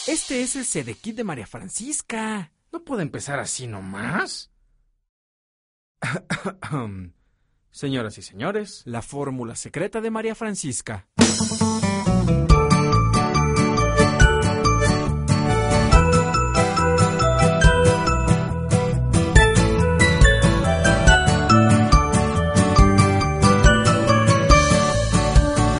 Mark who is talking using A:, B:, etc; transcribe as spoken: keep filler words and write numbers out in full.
A: Este es el Sedekit de María Francisca.
B: ¿No puede empezar así nomás?
A: Señoras y señores, la fórmula secreta de María Francisca.